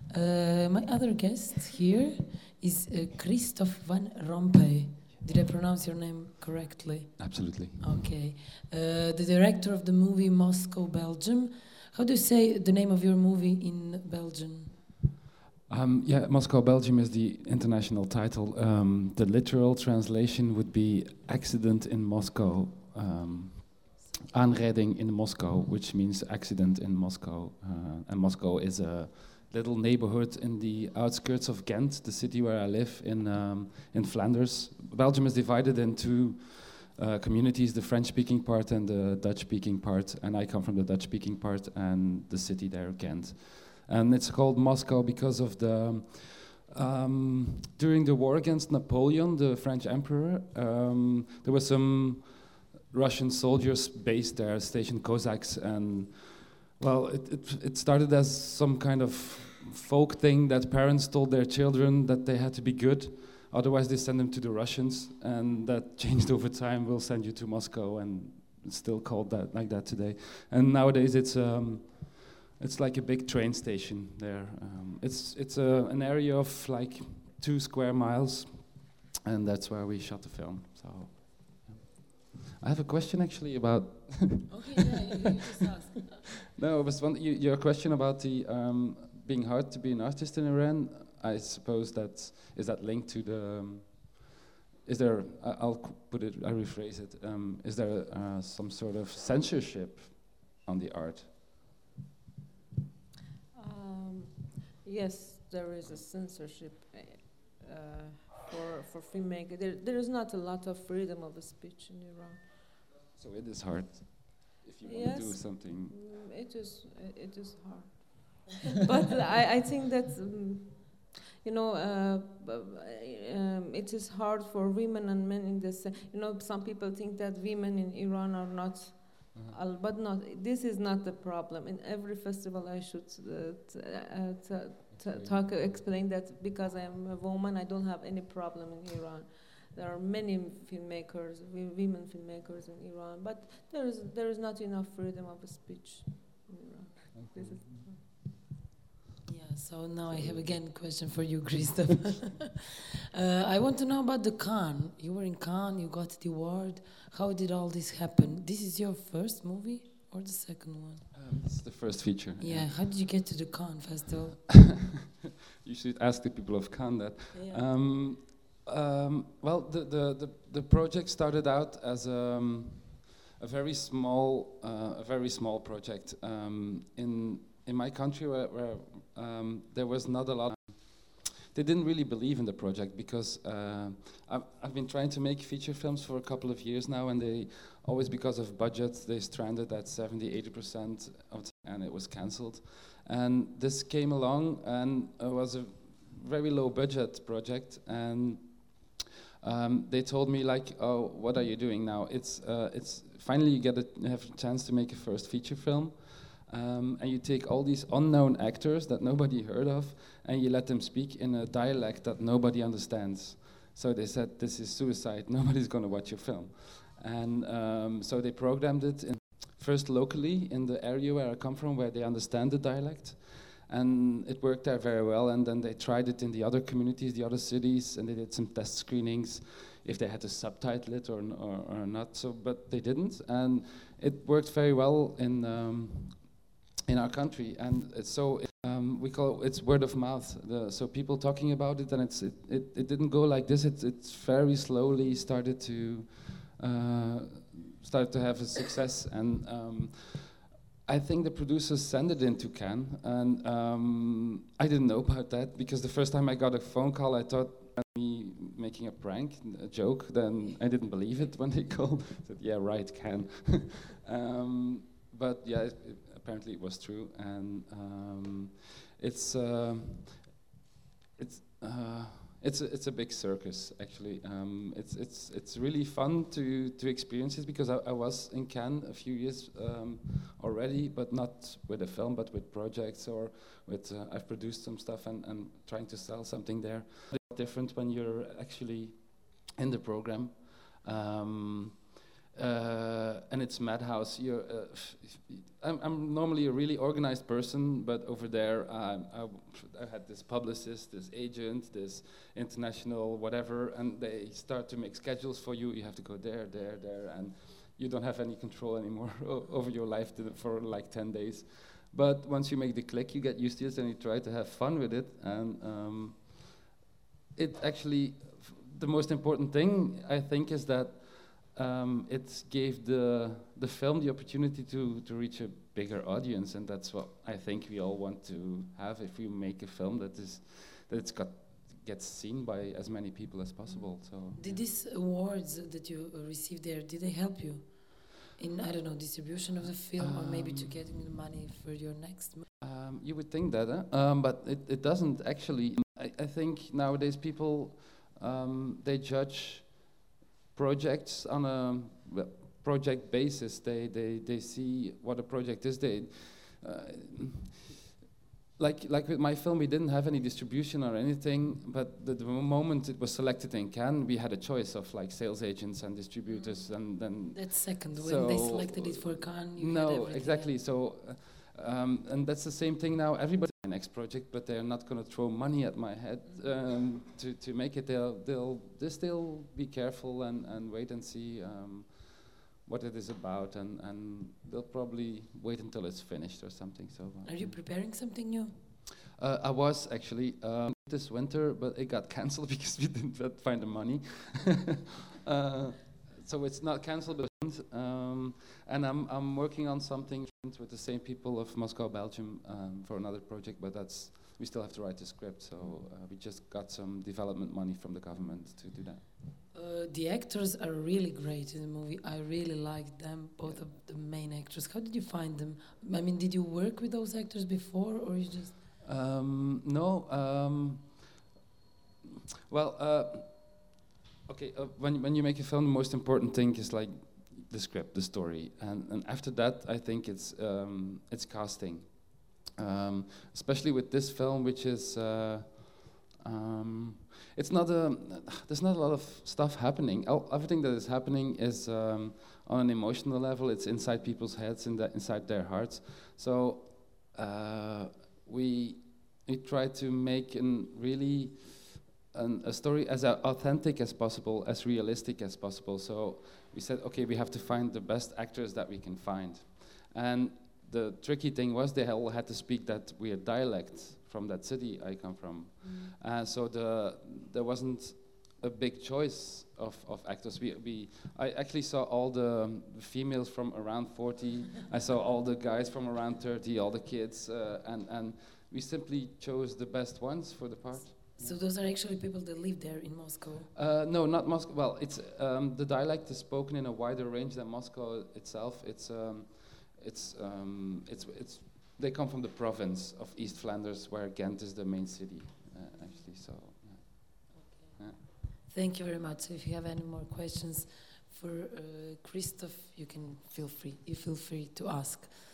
My other guest here is Christoph van Rompuy. Did I pronounce your name correctly? Absolutely. Okay. The director of the movie Moscow, Belgium. How do you say the name of your movie in Belgium? Yeah, Moscow, Belgium is the international title. The literal translation would be Accident in Moscow. Aanrijding in Moscow, which means accident in Moscow. And Moscow is a little neighborhood in the outskirts of Ghent, the city where I live in Flanders. Belgium is divided into communities, the French-speaking part and the Dutch-speaking part, and I come from the Dutch-speaking part and the city there, Ghent. And it's called Moscow because of the during the war against Napoleon, the French emperor, there were some Russian soldiers based there, stationed Cossacks, and well, it started as some kind of folk thing that parents told their children that they had to be good, otherwise they send them to the Russians, and that changed over time. We'll send you to Moscow, and it's still called that like that today. And nowadays it's like a big train station there. It's an area of like 2 square miles, and that's where we shot the film. So. I have a question actually about. Okay, yeah, you just ask. No, it was your question about the being hard to be an artist in Iran. I suppose is that linked to the. Is there? I'll rephrase it. Is there some sort of censorship on the art? Yes, there is a censorship for filmmaking. There is not a lot of freedom of speech in Iran. So it is hard if you want to do something. It is hard. But I think that it is hard for women and men in this. Some people think that women in Iran are not. But not. This is not the problem. In every festival, I should explain that because I am a woman, I don't have any problem in Iran. There are many filmmakers, women filmmakers in Iran, but there is not enough freedom of speech in Iran. Okay. Yeah, so now I have again a question for you, Christoph. I want to know about the Cannes. You were in Cannes, you got the award. How did all this happen? This is your first movie or the second one? It's the first feature. Yeah, how did you get to the Cannes Festival? You should ask the people of Cannes that. Yeah. Well, the project started out as a very small project in my country where there was not a lot. They didn't really believe in the project because I've been trying to make feature films for a couple of years now, and they always, because of budgets, they stranded at 70-80% of the and it was cancelled. And this came along and it was a very low budget project, and they told me like, oh, what are you doing now? It's finally you have a chance to make a first feature film. And you take all these unknown actors that nobody heard of, and you let them speak in a dialect that nobody understands. So they said, this is suicide, nobody's going to watch your film. And so they programmed it first locally in the area where I come from, where they understand the dialect. And it worked there very well, and then they tried it in the other communities, the other cities, and they did some test screenings if they had to subtitle it or not. So, but they didn't, and it worked very well in our country, and we call it's word of mouth. So people talking about it, and it didn't go like this. It's very slowly started to have a success, and I think the producers sent it into Cannes, and I didn't know about that because the first time I got a phone call, I thought me making a prank, a joke. Then I didn't believe it when they called. I said, "Yeah, right, Cannes." But yeah. Apparently it was true, and it's a big circus actually. It's really fun to experience it because I was in Cannes a few years already, but not with a film, but with projects or with I've produced some stuff and trying to sell something there. It's different when you're actually in the program. and it's madhouse. I'm normally a really organized person, but over there I had this publicist, this agent, this international whatever, and they start to make schedules for you. You have to go there, and you don't have any control anymore over your life for like 10 days. But once you make the click, you get used to it and you try to have fun with it. And it actually, the most important thing I think is that it gave the film the opportunity to reach a bigger audience, and that's what I think we all want to have if we make a film gets seen by as many people as possible. So did these awards that you received there, did they help you in, I don't know, distribution of the film, or maybe to getting the money for your next movie? You would think that, but it doesn't actually. I think nowadays people they judge projects on a project basis. They see what a project is. Like with my film, we didn't have any distribution or anything, but the moment it was selected in Cannes, we had a choice of like sales agents and distributors, and then That's second, when they selected it for Cannes, you had everything. Exactly. So, and that's the same thing now. Everybody my next project, but they're not going to throw money at my head to make it. They'll still be careful and wait and see what it is about, and they'll probably wait until it's finished or something. So, are you preparing something new? I was actually this winter, but it got cancelled because we didn't find the money. So it's not cancelled, but and I'm working on something with the same people of Moscow, Belgium, for another project, but we still have to write the script. So we just got some development money from the government to do that. The actors are really great in the movie. I really liked them, both of the main actors. How did you find them? I mean, did you work with those actors before, or you just? No. Okay. When you make a film, the most important thing is like the script, the story, and after that, I think it's casting. Especially with this film, which is. It's not there's not a lot of stuff happening. Everything that is happening is on an emotional level. It's inside people's heads, inside their hearts. So we try to make a story as authentic as possible, as realistic as possible. So we said, okay, we have to find the best actors that we can find. And the tricky thing was they all had to speak that weird dialect from that city I come from. So there wasn't a big choice of actors. I actually saw all the females from around 40. I saw all the guys from around 30, all the kids, and we simply chose the best ones for the part. So those are actually people that live there in Moscow? No, not Moscow. Well, it's the dialect is spoken in a wider range than Moscow itself. They come from the province of East Flanders, where Ghent is the main city, actually. So, yeah. Okay. Yeah. Thank you very much. If you have any more questions for Christoph, you feel free to ask.